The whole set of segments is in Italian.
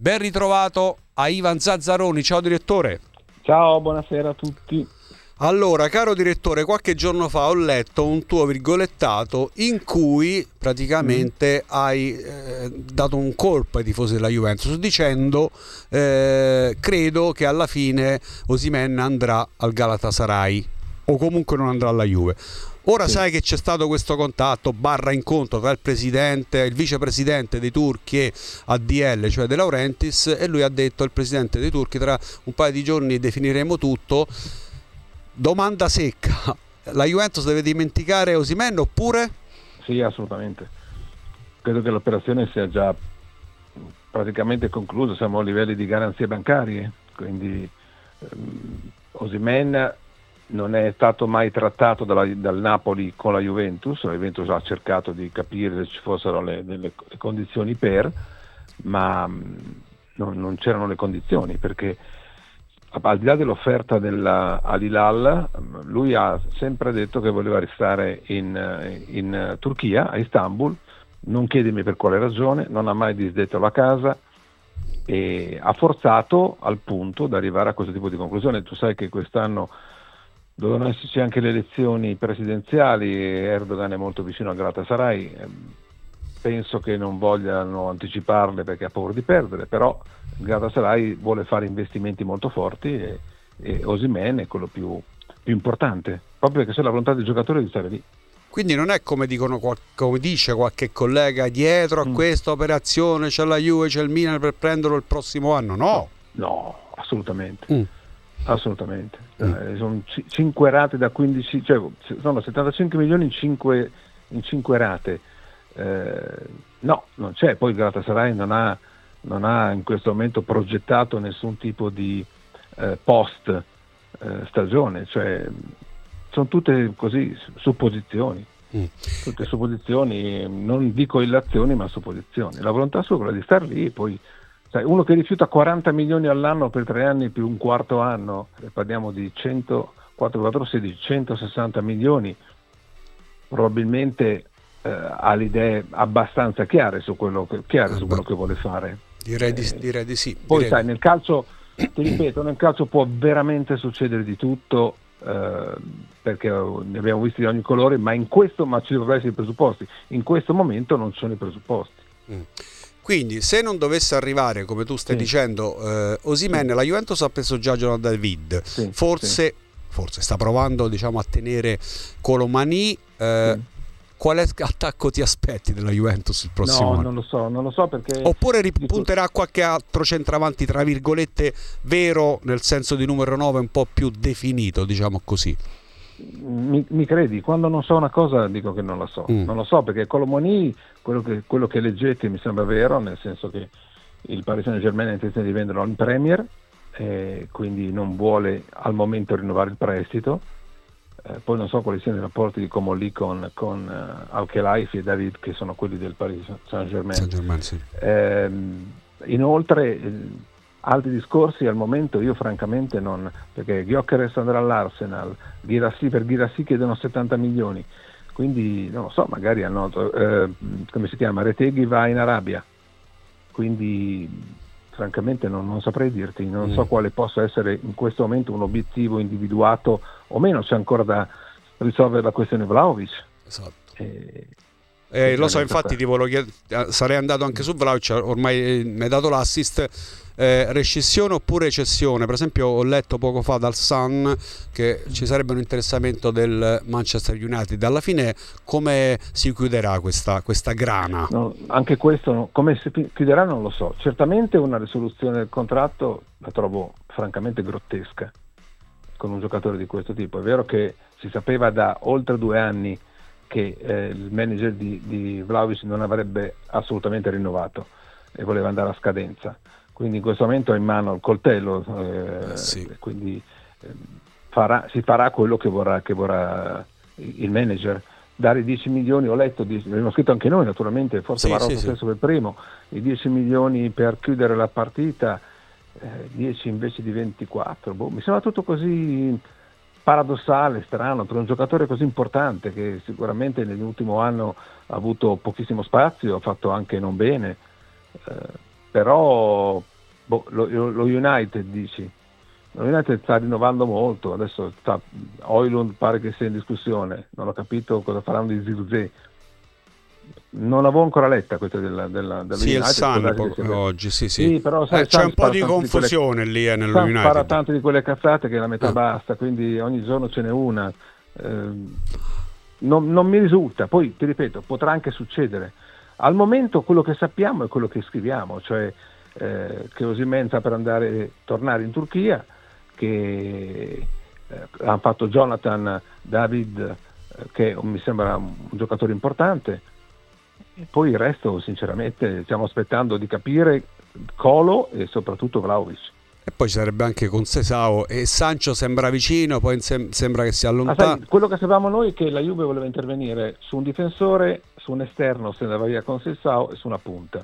Ben ritrovato a Ivan Zazzaroni. Ciao direttore. Ciao, buonasera a tutti. Allora, caro direttore, qualche giorno fa ho letto un tuo virgolettato in cui praticamente hai dato un colpo ai tifosi della Juventus dicendo credo che alla fine Osimhen andrà al Galatasaray o comunque non andrà alla Juve. Ora sì. Sai che c'è stato questo contatto / incontro tra il vicepresidente dei turchi e ADL, cioè De Laurentiis, e lui ha detto al presidente dei turchi: tra un paio di giorni definiremo tutto. Domanda secca: la Juventus deve dimenticare Osimhen oppure? Sì, assolutamente. Credo che l'operazione sia già praticamente conclusa, siamo a livelli di garanzie bancarie, quindi Osimhen non è stato mai trattato dal Napoli con la Juventus ha cercato di capire se ci fossero delle condizioni ma non c'erano le condizioni, perché al di là dell'offerta Al Hilal, lui ha sempre detto che voleva restare in Turchia, a Istanbul, non chiedimi per quale ragione, non ha mai disdetto la casa e ha forzato al punto da arrivare a questo tipo di conclusione. Tu sai che quest'anno dovevano esserci anche le elezioni presidenziali e Erdogan è molto vicino al Galatasaray, penso che non vogliano anticiparle perché ha paura di perdere, però il Galatasaray vuole fare investimenti molto forti e Osimhen è quello più importante, proprio perché c'è la volontà del giocatore di stare lì. Quindi non è come dice qualche collega, dietro a questa operazione c'è la Juve, c'è il Milan per prenderlo il prossimo anno, no? No, assolutamente. Assolutamente. Sono 5 rate da 15, cioè sono 75 milioni in 5 rate. No, non c'è. Poi il Galatasaray non ha in questo momento progettato nessun tipo di post stagione, cioè sono tutte così supposizioni. Tutte supposizioni, non dico illazioni ma supposizioni. La volontà sua è quella di star lì, poi sai, uno che rifiuta 40 milioni all'anno per 3 anni più un quarto anno, parliamo di 160 milioni, probabilmente ha le idee abbastanza chiare su quello che vuole fare. Direi di sì. Poi sai, nel calcio, ti ripeto, nel calcio può veramente succedere di tutto, perché ne abbiamo visti di ogni colore, ma ci dovrebbero essere i presupposti. In questo momento non ci sono i presupposti. Quindi se non dovesse arrivare, come tu stai dicendo, Osimhen, la Juventus ha preso già Jonathan David, forse sta provando, diciamo, a tenere Colomani. Quale attacco ti aspetti della Juventus il prossimo anno? Non lo so perché... Oppure ripunterà a qualche altro centravanti, tra virgolette, vero, nel senso di numero 9, un po' più definito, diciamo così. Mi credi? Quando non so una cosa dico che non la so. Non lo so, perché Colomani, quello che leggete mi sembra vero, nel senso che il Paris Saint-Germain ha intenzione di venderlo in Premier, quindi non vuole al momento rinnovare il prestito. Poi non so quali siano i rapporti di Comolli con Al-Khelaifi e David, che sono quelli del Paris Saint-Germain. Sì. Inoltre altri discorsi al momento io francamente non, perché Gyökeres andrà all'Arsenal, per Guirassy chiedono 70 milioni, quindi non lo so, magari come si chiama, Retegui va in Arabia, quindi francamente non saprei dirti, non so quale possa essere in questo momento un obiettivo individuato o meno. C'è ancora da risolvere la questione Vlahovic. Esatto. Lo so, infatti sarei andato anche su Vlahovic, ormai mi hai dato l'assist. Rescissione oppure cessione? Per esempio ho letto poco fa dal Sun che ci sarebbe un interessamento del Manchester United. Alla fine come si chiuderà questa grana? No, anche questo come si chiuderà non lo so. Certamente una risoluzione del contratto la trovo francamente grottesca con un giocatore di questo tipo. È vero che si sapeva da oltre 2 anni che il manager di Vlahovic non avrebbe assolutamente rinnovato e voleva andare a scadenza, quindi in questo momento è in mano il coltello, quindi si farà quello che vorrà il manager. Dare 10 milioni, ho letto, abbiamo scritto anche noi naturalmente, forse Marotta stesso per primo, i 10 milioni per chiudere la partita, 10 invece di 24, mi sembra tutto così paradossale, strano, per un giocatore così importante che sicuramente nell'ultimo anno ha avuto pochissimo spazio, ha fatto anche non bene, però Lo United dici? Lo United sta rinnovando molto, adesso Højlund pare che sia in discussione, non ho capito cosa faranno di Zirkzee. Non l'avevo ancora letta questa della sì, United. Il Sun oggi, sì. Però sai, c'è un po' di confusione lì nello United. Spara tanto di quelle cazzate che la metà basta, quindi ogni giorno ce n'è una. Non mi risulta, poi ti ripeto, potrà anche succedere. Al momento quello che sappiamo è quello che scriviamo, cioè che Osimhen sta per tornare in Turchia, che hanno fatto Jonathan David, che mi sembra un giocatore importante, e poi il resto sinceramente stiamo aspettando di capire Kolo e soprattutto Vlahovic. E poi ci sarebbe anche con Sesao, e Sancho sembra vicino, poi sembra che sia allontano. Quello che sapevamo noi è che la Juve voleva intervenire su un difensore, su un esterno se andava via con Sesao e su una punta.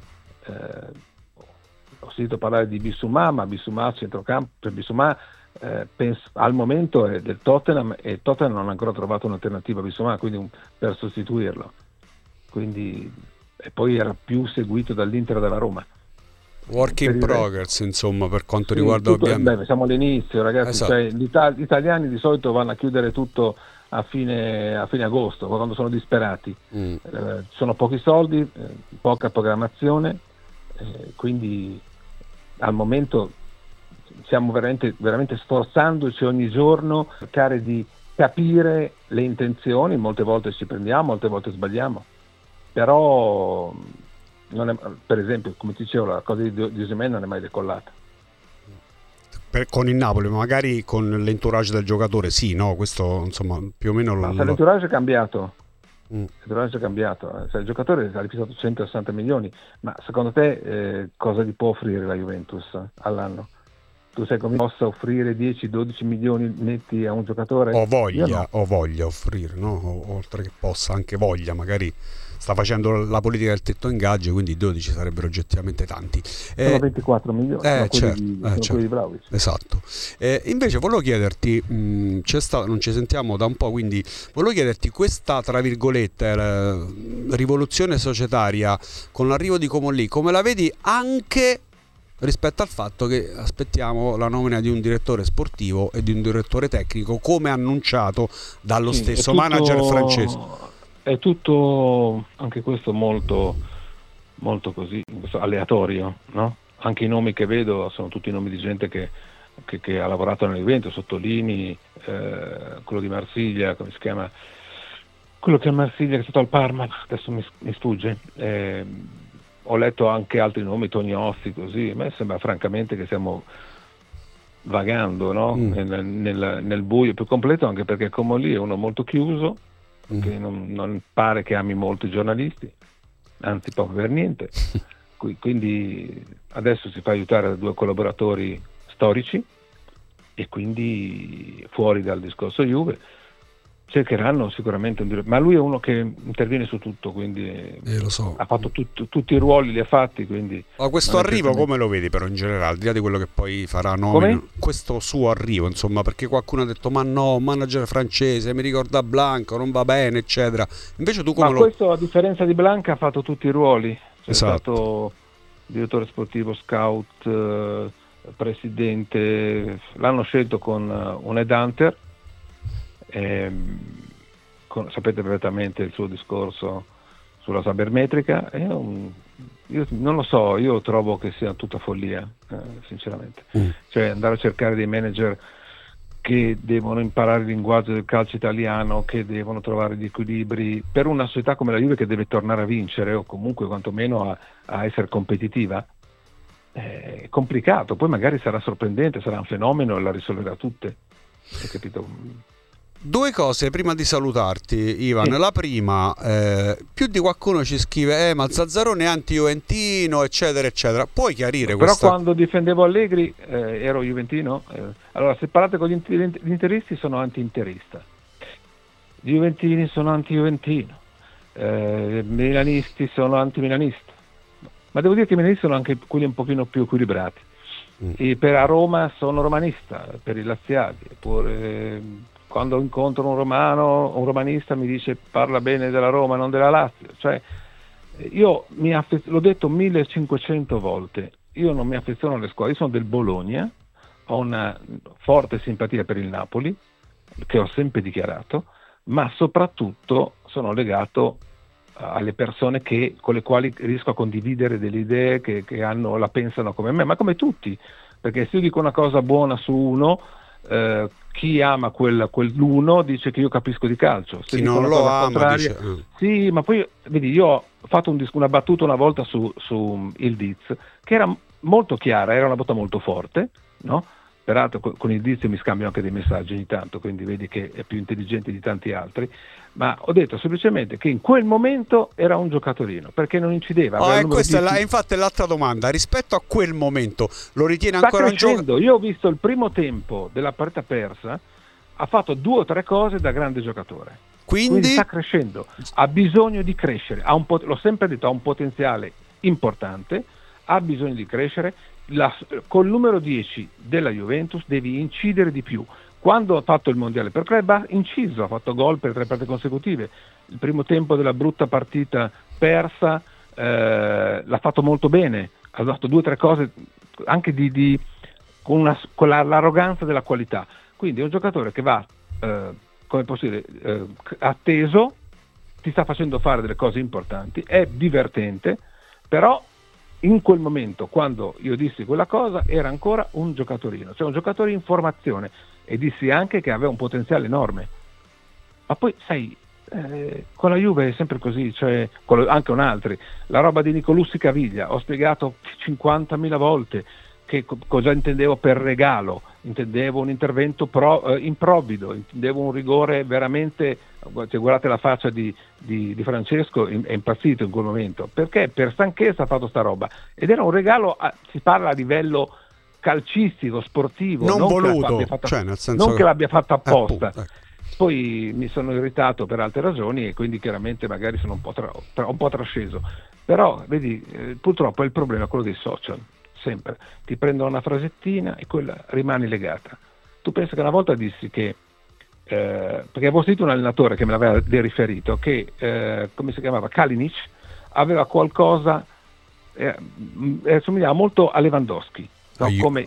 Ho sentito parlare di Bissouma, ma Bissouma a centrocampo, cioè Bissouma al momento è del Tottenham, e Tottenham non ha ancora trovato un'alternativa a Bissouma, quindi per sostituirlo. Quindi, e poi era più seguito dall'Inter e dalla Roma. Work in progress, insomma, per quanto riguarda ovviamente. Siamo all'inizio, ragazzi. Esatto. Cioè, gli italiani di solito vanno a chiudere tutto a fine agosto, quando sono disperati. Sono pochi soldi, poca programmazione, quindi al momento stiamo veramente, veramente sforzandoci ogni giorno per cercare di capire le intenzioni. Molte volte ci prendiamo, molte volte sbagliamo, però per esempio, come ti dicevo, la cosa di Osimhen non è mai decollata. Con il Napoli, magari con l'entourage del giocatore, sì, no? Questo insomma più o meno l'entourage è cambiato. L'entourage è cambiato. Il giocatore ha rifiutato 160 milioni, ma secondo te cosa gli può offrire la Juventus all'anno? Tu sai come possa offrire 10-12 milioni netti a un giocatore? O voglia offrire, no? Oltre che possa, anche voglia, magari sta facendo la politica del tetto ingaggio, quindi 12 sarebbero oggettivamente tanti. Sono 24 milioni, quelli di Vlahovic. Esatto. Invece volevo chiederti, non ci sentiamo da un po', quindi volevo chiederti questa, tra virgolette, rivoluzione societaria con l'arrivo di Comolli, come la vedi anche rispetto al fatto che aspettiamo la nomina di un direttore sportivo e di un direttore tecnico, come annunciato dallo stesso manager francese? È tutto, anche questo, molto, molto così, aleatorio, no? Anche i nomi che vedo sono tutti nomi di gente che ha lavorato nell'evento, Sottolini, quello di Marsiglia, come si chiama? Quello che è a Marsiglia, che è stato al Parma, adesso mi sfugge. Ho letto anche altri nomi, Tognozzi, così. A me sembra francamente che stiamo vagando, no? Nel buio più completo, anche perché Comolli è uno molto chiuso, che non pare che ami molto i giornalisti, anzi poco per niente. Quindi adesso si fa aiutare da 2 collaboratori storici, e quindi fuori dal discorso Juve cercheranno sicuramente ma lui è uno che interviene su tutto, quindi lo so. Ha fatto tutti i ruoli, li ha fatti, quindi. Ma questo arrivo come lo vedi però in generale, al di là di quello che poi farà questo suo arrivo, insomma, perché qualcuno ha detto ma no, manager francese, mi ricorda Blanco, non va bene, eccetera. Invece tu come questo, a differenza di Blanca, ha fatto tutti i ruoli, esatto. È stato direttore sportivo, scout, presidente, l'hanno scelto con un headhunter. Sapete perfettamente il suo discorso sulla sabermetrica. Io non lo so, io trovo che sia tutta follia, sinceramente. Cioè andare a cercare dei manager che devono imparare il linguaggio del calcio italiano, che devono trovare gli equilibri per una società come la Juve, che deve tornare a vincere o comunque quantomeno a essere competitiva. È complicato, poi magari sarà sorprendente, sarà un fenomeno e la risolverà tutte, hai capito? 2 cose prima di salutarti, Ivan. La prima, più di qualcuno ci scrive ma Zazzarone è anti-juventino, eccetera eccetera. Puoi chiarire però questa? Quando difendevo Allegri ero juventino. Allora, se parlate con gli interisti, sono anti-interista, gli juventini sono anti-juventino, milanisti sono anti-milanista, ma devo dire che i milanisti sono anche quelli un pochino più equilibrati. E a Roma sono romanista, per i laziali, eppure quando incontro un romanista mi dice parla bene della Roma, non della Lazio. Cioè, io l'ho detto 1500 volte, io non mi affeziono alle squadre, io sono del Bologna, ho una forte simpatia per il Napoli, che ho sempre dichiarato, ma soprattutto sono legato alle persone con le quali riesco a condividere delle idee che la pensano come me, ma come tutti, perché se io dico una cosa buona su uno, chi ama quell'uno dice che io capisco di calcio, se chi non lo ama dice... Sì, ma poi vedi, io ho fatto una battuta una volta su il Diz che era molto chiara, era una botta molto forte, no? Peraltro con il Diz mi scambio anche dei messaggi ogni tanto, quindi vedi che è più intelligente di tanti altri, ma ho detto semplicemente che in quel momento era un giocatorino, perché non incideva. Questa è infatti l'altra domanda, rispetto a quel momento lo ritiene ancora un giocatore? Io ho visto il primo tempo della partita persa, ha fatto 2 o 3 cose da grande giocatore, quindi sta crescendo, ha bisogno di crescere, l'ho sempre detto, ha un potenziale importante, ha bisogno di crescere. Col numero 10 della Juventus devi incidere di più. Quando ha fatto il mondiale per club ha inciso, ha fatto gol per 3 partite consecutive. Il primo tempo della brutta partita persa l'ha fatto molto bene, ha fatto 2 o 3 cose anche con l'arroganza della qualità. Quindi è un giocatore che va come posso dire, atteso, ti sta facendo fare delle cose importanti, è divertente, però in quel momento, quando io dissi quella cosa, era ancora un giocatorino, cioè un giocatore in formazione, e dissi anche che aveva un potenziale enorme. Ma poi, sai, con la Juve è sempre così, cioè anche con altri. La roba di Nicolussi Caviglia, ho spiegato 50.000 volte che cosa intendevo per regalo, intendevo un intervento improvvido, intendevo un rigore veramente, guardate la faccia di Francesco, è impazzito in quel momento, perché per stanchezza ha fatto sta roba, ed era un regalo, si parla a livello calcistico, sportivo, non voluto, non che l'abbia fatto apposta. Poi mi sono irritato per altre ragioni e quindi chiaramente magari sono un po' trasceso, però vedi, purtroppo è il problema quello dei social. Sempre ti prendono una frasettina e quella rimane legata. Tu pensi che una volta dissi che perché avevo sentito un allenatore che me l'aveva riferito che come si chiamava, Kalinic, aveva qualcosa somigliava molto a Lewandowski, no?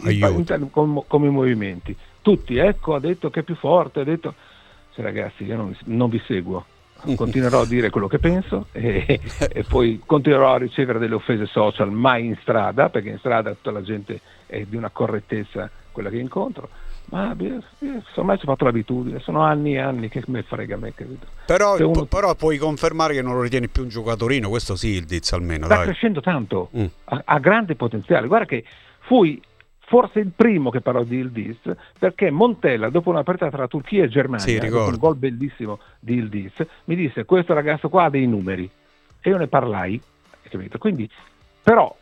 Come movimenti tutti, ecco, ha detto che è più forte, ha detto, ragazzi, io non vi seguo, continuerò a dire quello che penso e poi continuerò a ricevere delle offese social, mai in strada, perché in strada tutta la gente è di una correttezza quella che incontro, ma ormai ci ho fatto l'abitudine, sono anni e anni che me frega a me, capito? Però puoi confermare che non lo ritieni più un giocatorino, questo sì, il Diz almeno sta crescendo tanto, ha grande potenziale. Guarda che fui forse il primo che parlò di Yildiz, perché Montella, dopo una partita tra Turchia e Germania, dopo un gol bellissimo di Yildiz, mi disse: questo ragazzo qua ha dei numeri, e io ne parlai, capito? Quindi, però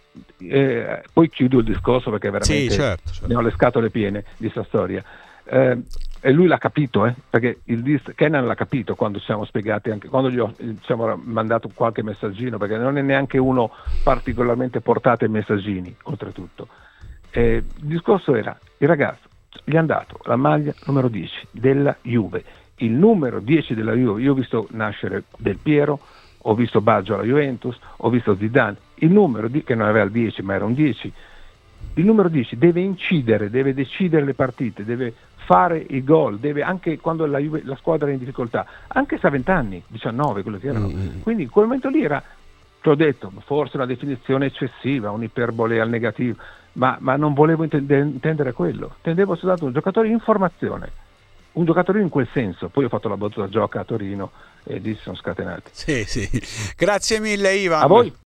poi chiudo il discorso perché veramente certo. Ne ho le scatole piene di questa storia, e lui l'ha capito, perché Kenan l'ha capito quando ci siamo spiegati, anche quando ci siamo mandato qualche messaggino, perché non è neanche uno particolarmente portato ai messaggini, oltretutto. Il discorso era, il ragazzo gli è andato la maglia numero 10 della Juve, il numero 10 della Juve, io ho visto nascere Del Piero, ho visto Baggio alla Juventus, ho visto Zidane, il numero che non aveva il 10 ma era un 10, il numero 10 deve incidere, deve decidere le partite, deve fare i gol, deve, anche quando la squadra è in difficoltà, anche se ha 20 anni, 19 quello che erano, quindi in quel momento lì era, ti ho detto, forse una definizione eccessiva, un'iperbole al negativo, ma non volevo intendere quello, intendevo soltanto un giocatore in formazione, un giocatore in quel senso. Poi ho fatto la battuta, gioca a Torino e lì si sono scatenati. Sì, grazie mille Ivan. A voi.